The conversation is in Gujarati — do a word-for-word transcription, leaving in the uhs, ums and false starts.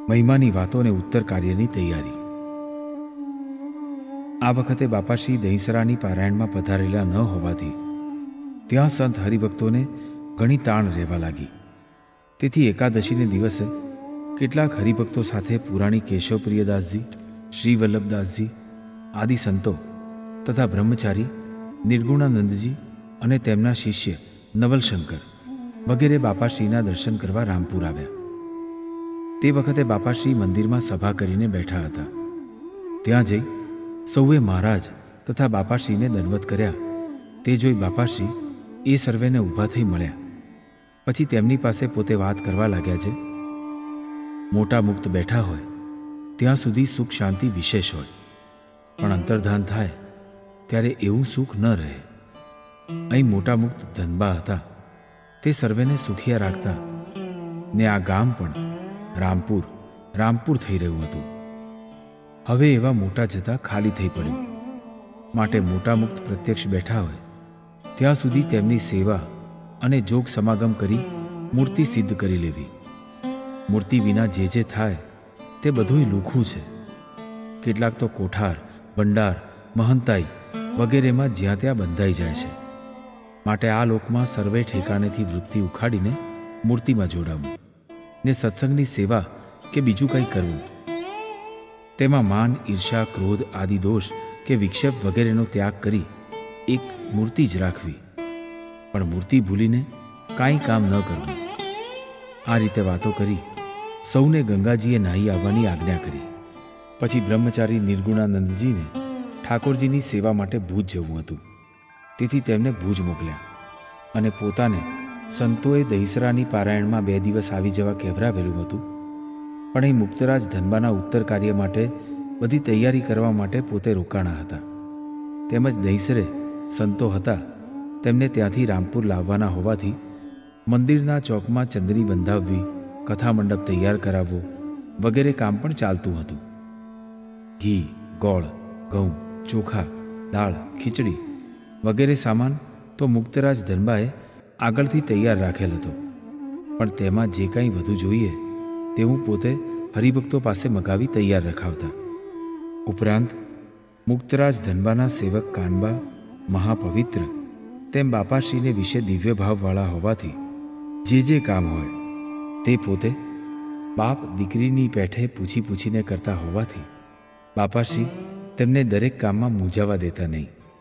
મહિમાની વાતો અને ઉત્તર કાર્યની તૈયારી. આ વખતે બાપાશ્રી દહીંસરાની પારાયણમાં પધારેલા ન હોવાથી ત્યાં સંત હરિભક્તોને ઘણી તાણ રહેવા લાગી. તેથી એકાદશીને દિવસે કેટલાક હરિભક્તો સાથે પુરાણી કેશવપ્રિયદાસજી, શ્રી વલ્લભદાસજી આદિ સંતો તથા બ્રહ્મચારી નિર્ગુણાનંદજી અને તેમના શિષ્ય નવલશંકર વગેરે બાપાશ્રીના દર્શન કરવા રામપુર આવ્યા. તે વખતે બાપાશ્રી મંદિરમાં સભા કરીને બેઠા હતા. ત્યાં જઈ સૌએ મહારાજ તથા બાપાશ્રીને દંડવત કર્યા. તે જોઈ બાપાશ્રી એ સર્વેને ઊભા થઈ મળ્યા. પછી તેમની પાસે પોતે વાત કરવા લાગ્યા છે. મોટા મુક્ત બેઠા હોય ત્યાં સુધી સુખ શાંતિ વિશેષ હોય, પણ અંતર્ધાન થાય ત્યારે એવું સુખ ન રહે. અહીં મોટા મુક્ત ધનબા હતા. તે સર્વેને સુખિયા રાખતા ને આ ગામ પણ રામપુર રામપુર થઈ રહ્યું હતું. હવે એવા મોટા જતા ખાલી થઈ પડ્યું. માટે મોટા મુક્ત પ્રત્યક્ષ બેઠા હોય ત્યાં સુધી તેમની સેવા અને જોગ સમાગમ કરી મૂર્તિ સિદ્ધ કરી લેવી. મૂર્તિ વિના જે જે થાય તે બધુંય લુખું છે. કેટલાક તો કોઠાર, ભંડાર, મહંતાઈ વગેરેમાં જ્યાં ત્યાં બંધાઈ જાય છે. માટે આ લોકમાં સર્વે ઠેકાણેથી વૃત્તિ ઉખાડીને મૂર્તિમાં જોડાવું ને સત્સંગની સેવા કે બીજું કંઈ કરવું. તેમાં માન, ઈર્ષા, ક્રોધ આદિ દોષ કે વિક્ષેપ વગેરેનો ત્યાગ કરી એક મૂર્તિ જ રાખવી, પણ મૂર્તિ ભૂલીને કાંઈ કામ ન કરવું. આ રીતે વાતો કરી સૌને ગંગાજીએ નાહી આવવાની આજ્ઞા કરી. પછી બ્રહ્મચારી નિર્ગુણાનંદજીને ઠાકોરજીની સેવા માટે ભુજ જવું હતું. તેથી તેમને ભુજ મોકલ્યા અને પોતાને સંતોએ દહીંસરાની પારાયણમાં બે દિવસ આવી જવા કહેવરાવેલું હતું. પણ એ મુક્તરાજ ધનબાના ઉત્તર કાર્ય માટે બધી તૈયારી કરવા માટે પોતે રોકાણા હતા. તેમજ દહીંસરે સંતો હતા તેમને ત્યાંથી રામપુર લાવવાના હોવાથી મંદિરના ચોકમાં ચંદની બંધાવવી, કથા મંડપ તૈયાર કરાવવો વગેરે કામ પણ ચાલતું હતું. ઘી, ગોળ, ઘઉં, ચોખા, દાળ, ખીચડી વગેરે સામાન તો મુક્તરાજ ધનબાએ આગળથી તૈયાર રાખેલ હતો. પણ તેમાં જે કાંઈ વધુ જોઈએ તે હું પોતે હરિભક્તો પાસે મગાવી તૈયાર રખાવતા. ઉપરાંત મુક્તરાજ ધનબાના સેવક કાનબા મહાપવિત્ર તેમ બાપાશ્રીને વિશે દિવ્ય ભાવવાળા હોવાથી જે જે કામ હોય તે પોતે બાપ દીકરીની પેઠે પૂછી પૂછીને કરતા હોવાથી બાપાશ્રી તેમને દરેક કામમાં મૂંઝાવા દેતા નહીં.